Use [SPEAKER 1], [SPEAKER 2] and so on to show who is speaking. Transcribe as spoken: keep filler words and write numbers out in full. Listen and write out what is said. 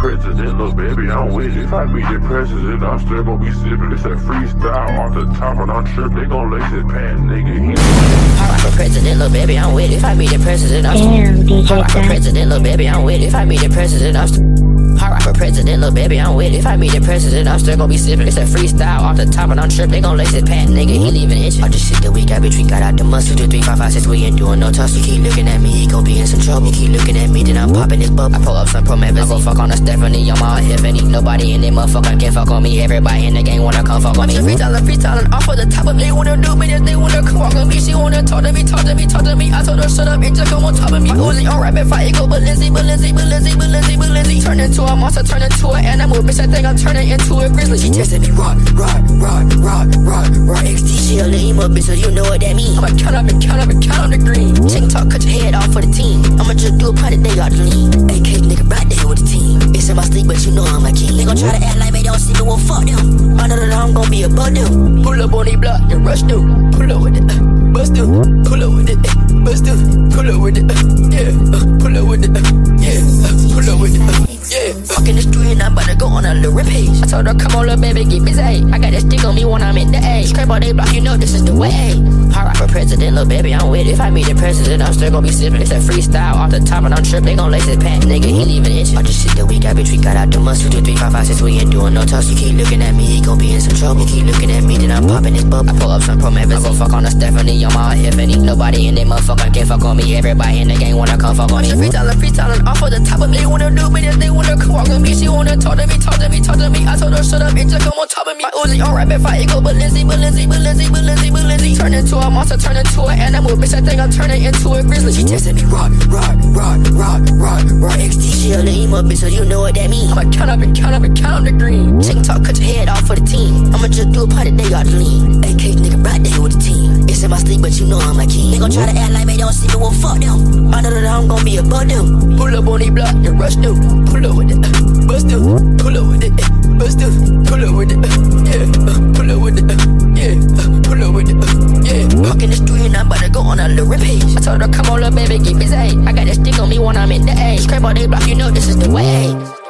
[SPEAKER 1] president, little baby, I'm with it. If I be the president, I'm still gonna be sipping. It's a freestyle off the top and I'm trip. They gon' lace it pant, nigga. He
[SPEAKER 2] I rock for president, little baby, I'm with it. If I be the president, I'm
[SPEAKER 3] Damn, D J
[SPEAKER 2] I rock for president, little baby, I'm with it. If I be the president, I'm I rock for president, little baby, I'm with it. If I be the president, I'm still gon' be sipping. It's a freestyle off the top and I'm trip. They gon' lace it pant, nigga. He leaving itch. All the shit that we got, bitch, we got out the muscle. Two, three, five, five, six, we ain't doing no tussle. You keep looking at me, he gon' be in some trouble. You keep looking at me, then I'm popping this bubble. I pull up some Promethazine. I go fuck on a Stephanie, I'm on Tiffany. Nobody in that motherfucker can fuck on me. Everybody in the game wanna come fuck on me. Freestyling, freestyling off of the top of me. They wanna do me, they wanna come walk on me. She wanna talk to me, talk to me, talk to me. I told her shut up and just come on top of me. My Uzi on rapid fire, go Balenci, Balenci, Balenci, Balenci, Balenci. Turn into a monster, turn into an animal. Bitch, I think I'm turning into a grizzly. She testing me raw, raw, raw, raw, raw, raw X D. She a lame up, bitch, so you know what that mean. I'ma count up and count up and count on the green. TikTok, cut your head off for the team. I'ma just do a party, they got the lean. A K nigga right there with the team. It's in my sleep, but you know I'm a king. They gon' try to act like they don't see me, well fuck them. I know that I'm gon' be a bug them. Pull up on the block and rush them. Pull up with it, uh, bust them. Pull up with it, uh, bust them. Pull up with it, uh, yeah. Uh, pull up with it, uh, yeah. Uh, pull up with it, uh, yeah. Fuck in the street and I'm about to go on a little rampage. I told her, come on, little baby, get busy. I got that stick on me when I'm in the A. Scrape all they block, you know this is the way. I rock for president, little baby, I'm with it. If I meet the president, I'm still gon' be sipping. It's a freestyle off the top and I'm trip. They gon' lace it pant, nigga, he leaving itch. All the shit that we got, bitch, we got out the muscle. Two, three, five, five, six, we ain't doing no tussle. You keep looking at me, he gon' be in some trouble. You keep looking at me, then I'm popping this bubble. I pull up some Promethazine. I go fuck on a Stephanie, I'm on Tiffany. Nobody in that motherfucker can fuck on me. Everybody in the game wanna come fuck on me. Freestyling, freestyling off of the top of me. They wanna do me, they wanna come walk on me. She wanna talk to me, talk to me, talk to me. I told her shut up and just come on top of me. My Uzi on rapid fire, go Balenci, Balenci, Balenci, Balenci, Balenci. Turn into a monster, turn into an animal. Bitch, I think I'm turning into a grizzly. She testing me raw, raw, raw, raw, raw, raw X D. She a lame up, bitch, so you know what that mean. I'ma count up and count up and count on the green. TikTok, cut your head off for the team. I'ma just do a party, they got the lean. A K nigga right there with the team. It's in my sleep, but you know I'm a king. They gon' try to act like they don't see me, well fuck them. I know that I'm gon' be a bug them. Pull up on the block and rush them. Pull up with it, uh, bust them. Pull up with it, uh, bust them. Pull up with it, uh, yeah. Uh, pull up with it, uh, yeah. Uh, pull up with it, uh, yeah. Walk in the street and I'm about to go on a little rampage. I told her, come on, little baby, get busy. I got that stick on me when I'm in the A. Scrape all they block, you know this is the way.